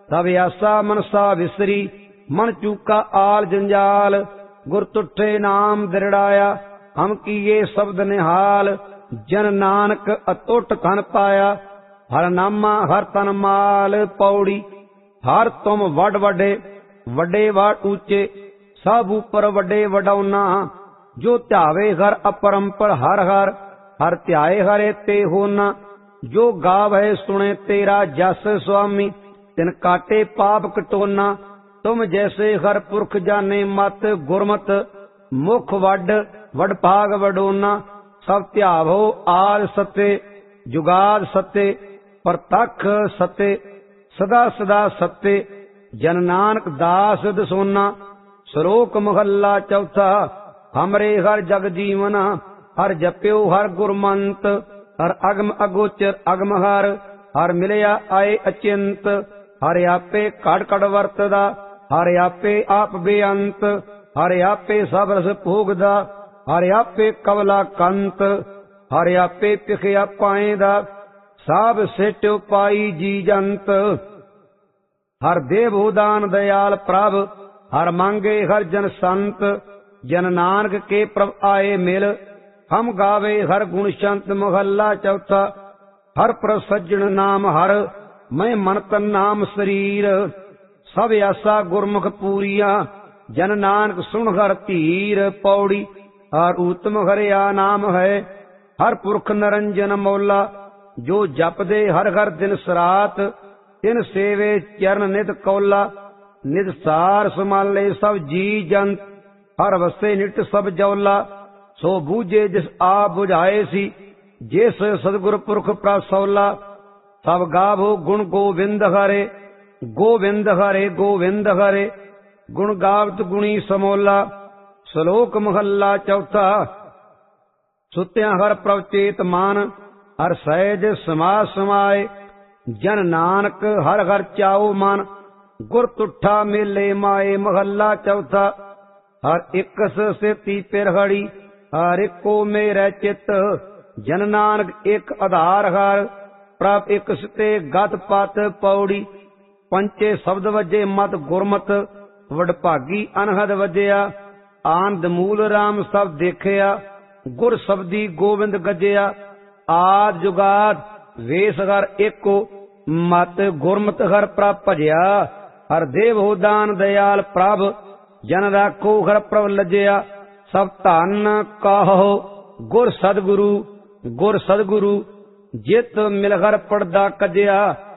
तब आसा मनसा विसरी, मन चूका आल जंजाल। गुर तुठे नाम दृढ़ाया, हम किए शब्द निहाल। जन नानक अतुट धन पाया, हर नामा हर तन माल। पौड़ी हर तुम वड वडे, वडे वाट ऊंचे, सब ऊपर वडे वडौना। जो ध्यावे हर अपरंपर हर हर, हर ध्याए हरे ते होना। जो गावे सुने तेरा जस स्वामी, तिन काटे पाप कटोना। तुम जैसे हर पुरख जाने मत, गुरमत मुख वड वड भाग वडोना। सब ध्यावो आद सत्य, जुगाद सत्य, प्रतख सत्य, सदा सदा सत्य। जन नानक दास दसोना। श्लोक महला चौथा। हमरे हर जग जीवन, हर जप्यो हर गुरमंत। हर अगम अगोचर अगम हर, हर मिलया आए अचिंत। हर आपे कड़ कड़ वरतदा, हर आपे आप बेअंत। हर आपे सब रस भोगदा, हर आपे कवला कंत। हर आपे पिखया पाएदा, साब सेट्यो पाई जी जंत। हर देव दान दयाल प्रभ, हर मांगे हर जन संत। जन नानक के प्रभ आए मिल, हम गावे हर गुण संत। महला चौथा। हर प्रसज्जन नाम हर, मैं मन तन नाम शरीर। सब आसा गुरमुख पूरिया, जन नानक सुन हर धीर। पौड़ी हर उत्तम हरिया नाम है, हर पुरख नरंजन मौला। जो जपदे हर हर दिन सरात, तिन सेवे चरण नित कौला। नित सार संभाले सब जी जंत, हर वसे निट सब जौला। सो बूझे जिस आप बुझाए सी, जिस सदगुर पुरख प्रसौला। सब गावो गुण गोविंद हरे, गोविंद हरे गोविंद हरे। गुण गावत गुणी समोला। श्लोक महला चौथा। सुत्या हर प्रभ चेत मान, हर सहज समाज समाए। जन नानक हर हर चाओ मन, गुर तुठा मेले माए। महला चौथा। हर इकस सेती पिरहड़ी, हर इको मेरे चित। जन नानक एक आधार हर, प्रभ एक सिते गत पत। पौड़ी पंचे शब्द वजे मत गुरमत, वडभागी अनहद वजया। आनंद मूल राम सब देखिया, गुर शब्दी गोविंद गजया। आद जुगाद वेश हर एको, मत गुरमत हर प्रभ भजया। हर देव हो दान दयाल प्रभ, जन राखो हर प्रभ लजया। सब धन कहो गुर सदगुरु, गुर सदगुरु। जित मिल हर पड़दा कजया।